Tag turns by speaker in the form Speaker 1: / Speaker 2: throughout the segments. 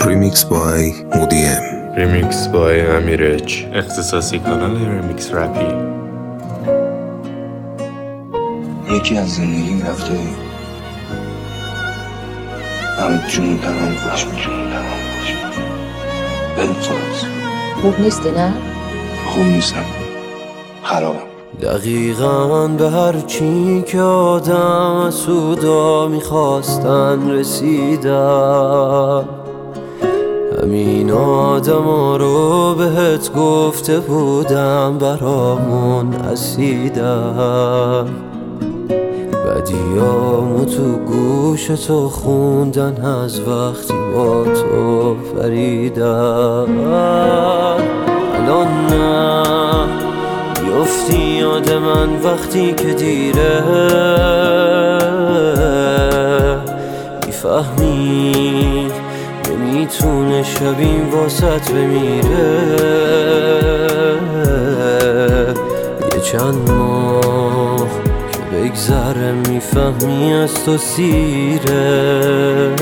Speaker 1: Remix by مودیم.
Speaker 2: Remix by امیرج. اختصاصی کانال ریمیکس رپی.
Speaker 3: یکی از زندگیم رفته همه جون تمام باش بریم خلاص.
Speaker 4: خوب نیستی نه؟
Speaker 3: خوب نیستم، خرابم.
Speaker 5: دقیقاً به هر چی که آدم سودا میخواستن رسیدم. همین آدم ها رو بهت گفته بودم برامون اسیدم. بدیامو تو گوش تو خوندن از وقتی با تو فریدم. الان نه میافتی یاد من وقتی که دیره، میفهمی نمیتونه شبیم واسط بمیره. یه چند ماه که بگذره میفهمی از تو سیره.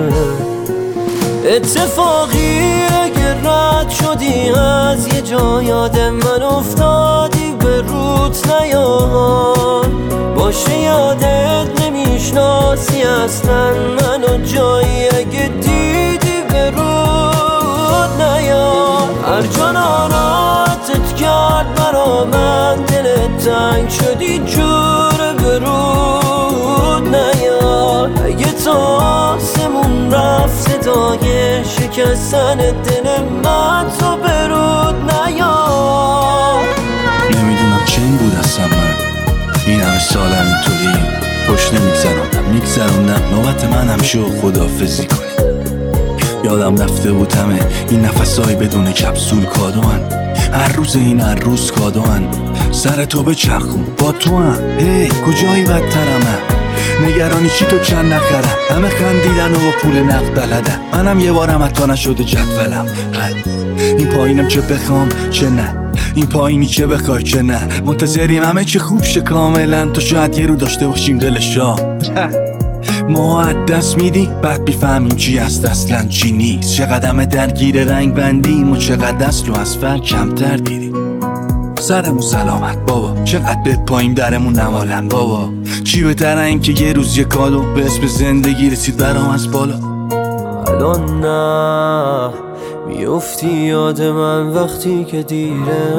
Speaker 5: اتفاقی اگه رد شدی از یه جا یاد من افتادی به روت نیاد باشه، یادت نمیشناسی اصلا منو جایی اگه دیدی به رود نیاد. هر جا ناراحتت کرد برا من دلت تنگ شدی جور به رود نیاد. اگه تا آسمون رفت صدای شکستن دل من تو به رود نیاد.
Speaker 3: نمیدونم چه این بود اصلا من این همه سالم اینطوری پشت نمیگذرونم نوبت منم شو خداحافظی کنی. یادم رفته بود همه این نفسای بدون کپسول کادوان، هر روز این هر روز کادوان. سر تو به چرخون با تو هم هی کجایی بدترمه، نگرانی چی تو چند نخرم. همه خندیدن و پول نقد بلدن، منم یه بارم حتی نشده جدولم. این پایینم چه بخوام چه نه، این پایینی چه بخوای چه نه. منتظریم همه چه خوب شه کاملا تا شاید یه رو داشته باشیم دلشا. ما از دست میدیم بعد بیفهمیم چی هست اصلا چی نیست. چقدر همه درگیر رنگ بندیم و چقدر دست رو از فرق کمتر دیدیم. سرمون سلامت بابا، چقدر به پاییم درمون نمالن بابا. چی بهتره این که یه روز یه کادو به اسم زندگی رسید برام از بالا.
Speaker 5: الان نه میافتی یاد من وقتی که دیره،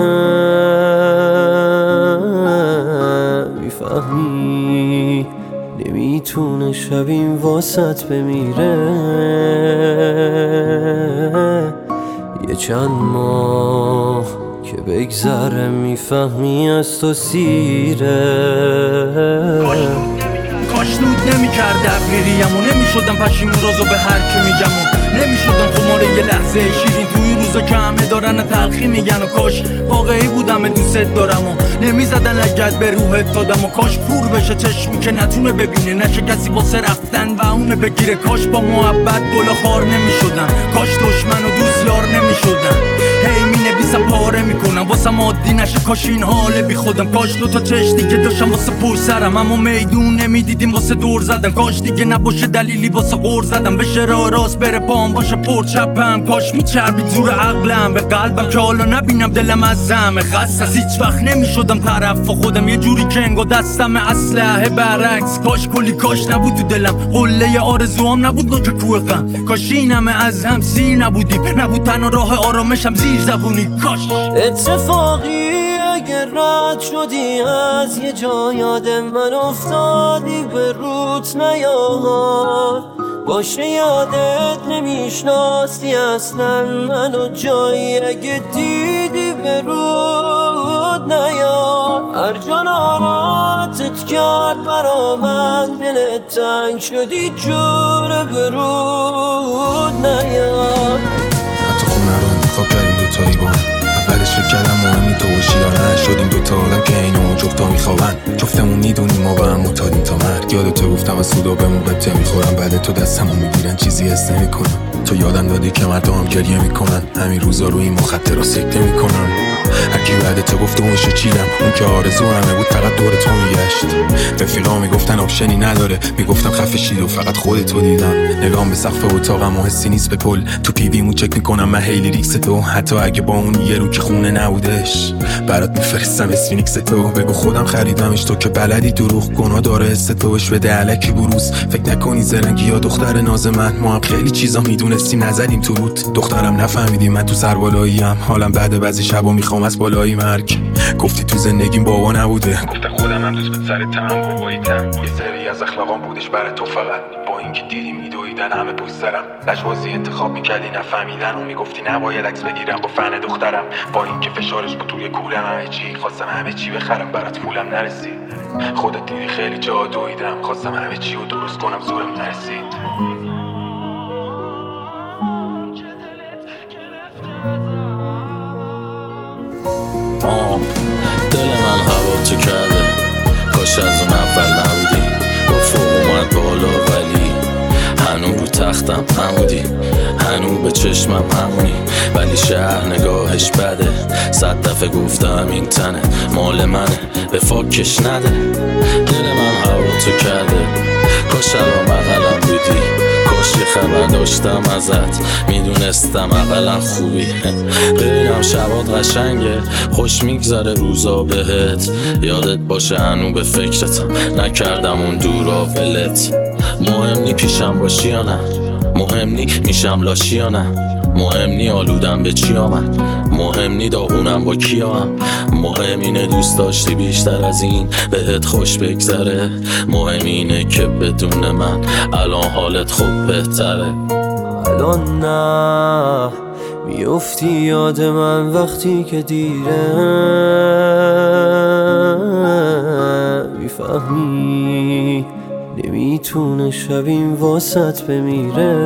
Speaker 5: میفهمی نمیتونه شبیم واسط بمیره. یه چند ماه که بگذره میفهمی از تو سیره.
Speaker 6: کاش نود نمی‌کرد دبیریم و نمیشدم پشیمون رازو به هر که میگم و نمیشدم خماره یه لحظه شیرین توی روزا که همه دارن تلخی میگن. و کاش واقعی بودم دوست دارم و نمیزدن لگد به روحت دادم. و کاش پور بشه چشمی که نتونه ببینه، نشه کسی واسه رفتن و اونه بگیره. کاش با محبت گل خار نمیشدن، کاش دشمن و دوست یار نمیشدن. هی مینویسم پاره میکنم واسم عادی نشه کاش این حال بی خودم. کاش دوتا چشم دیگه داشتم واسه پشت سرم اما میدون نمیدیدیم واسه دور زدن. کاش دیگه نباشه دلیلی واسه غور زدم، بشه راه راست بره پام باشه پر چپم. کاش میچربید زور عقلم به قلبم که حالا نبینم دلم از زمه خست. از هیچ وقت نمیشدم طرف خودم، یه جوری کنگو دستم اسلحه برعکس. کاش کلی کاش نبود تو دلم، قله آرزوام نبود نوک کوه غم. کاش این همه از هم سیر نبودیم، نبود تنها راه آرامشم زیر زبونی. کاش
Speaker 5: اتفاقی اگه رد شدی از یه جا یاد من افتادی به روت نیاد باشه، یادت نمیشناسی اصلا منو جایی اگه دیدی به رود نیاد. هر جا ناراحتت کرد برا من دلت تنگ شدی جور به رود نیاد.
Speaker 1: حتی خونه رو انتخاب کردیم دوتایی با هم، اولش فکر کردم مهمی تو باشی یا نه. شدیم دوتا آدم که اینو جفتا میخوابن، جفتمون میدونیم ما با هم متادیم تا مرگ. یادتو گفتم از سودا به موقع ته میخورم، بعد تو دستمو میگیرن چیزی حس نمیکنم. تو یادم دادی که مردم گریه میکنن، همین روزا روی این مخدرها سکته میکنن. هرکی بعد تو گفت اونشو چیدم، اون که آرزو همه بود فقط دور تو میگشت. رفیقا میگفتن آپشنی نداره، میگفتم خفه شید و فقط خودتو دیدم. نگام به سقف اتاقم و حسی نیست به کل، تو پی ویمو چک میکنم من هیلی ریکس تو. حتی اگه با اون یه رو که خونه نبودش برات میفرستم اسفینیکس تو. بگو خودم خریدمش تو که بلدی دروغ گناه داره حس توش بده الکی بروز. فکر نکنی زرنگی یا دختر ناز من، ما هم خیلی چیزا میدونستیم نزدیم تو روت. دخترم نفهمیدی من تو سربالاییم، حالم بعد بعضی شبا میخوام از بالایی مرگ. گفتی تو زندگیم بابا نبوده، گفتم خودم هم دوست به سر تم باباییتم. یه سری از اخلاقام بودش برای تو فقط، با اینکه دیدی میدویدن همه پوست دارم. لجبازی انتخاب میکردی نفهمیدن و میگفتی نباید عکس بگیرم با فن دخترم. با اینکه فشارش بود توی کولم همه چی، خواستم همه چی بخرم برات پولم نرسید. خودت دیدی خیلی جا دویدم، خواستم همه چی رو درست کنم زورم نرسید.
Speaker 3: دل من هوا تو کرده، کاش از اون اول نبودی. با فوق اومد بالا ولی هنو رو تختم همودی، هنو به چشمم همونی. ولی شهر نگاهش بده، 100 دفعه گفتم این تنه مال منه، به فاکش نده. دل من هوا تو کرده، کاش الان بغلم بودی. کاش یه خبر داشتم ازت، میدونستم اقلا خوبی. ببینم شبات قشنگه، خوش میگذره روزا بهت. یادت باشه هنو به فکرتم، نکردم اون دورا ولت. مهم نی پیشم باشی یا نه، مهم نی میشم لاشی یا نه، مهم نی آلودم به چی آمد، مهم نی داغونم با کیام. مهم اینه دوست داشتی بیشتر از این بهت خوش بگذره. مهم اینه که بدون من الان حالت خوب بهتره.
Speaker 5: الان نه میافتی یاد من وقتی که دیره، میفهمی نمیتونه شب این واسط بمیره.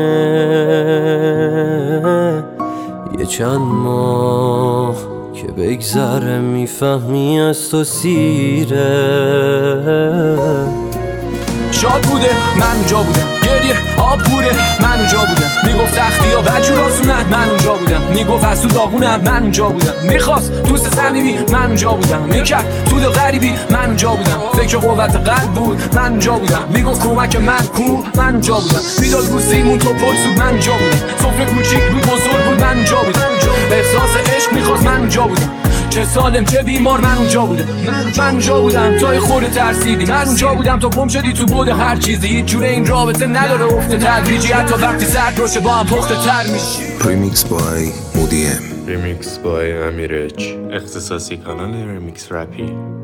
Speaker 5: یه چند ماه که بگذره میفهمی از تو سیره.
Speaker 6: شاد بوده من اونجا بودم، گریه آب بوده من اونجا بودم. میگفت تختی ها بجور آسونن من اونجا بودم. میگفت از تو داغونم من اونجا بودم. میخواست دوست صمیمی من اونجا بودم. میکرد تو دل غریبی من اونجا بودم. فکر قوت قلب بود من اونجا بودم. میگفت کمک من کو من اونجا بودم. میداد بوسیمون تو پلسود من اونجا بودم. سفره کوچیک بود بزرگ بود من اونجا بودم. احساس عشق میخواست من اونجا بودم. چه سالم چه بیمار من اونجا بودم. من اونجا بودم تا خود ترسیدی. من اونجا بودم تا گم شدی تو بود هر چیزی. هیچ جوره این رابطه نداره افت تدریجی، حتی وقتی سرد باشه با هم پخته تر میشی.
Speaker 4: Remix by Moody M.
Speaker 2: ریمیکس بای امیرچ، اختصاصی کانال ریمیکس رپی.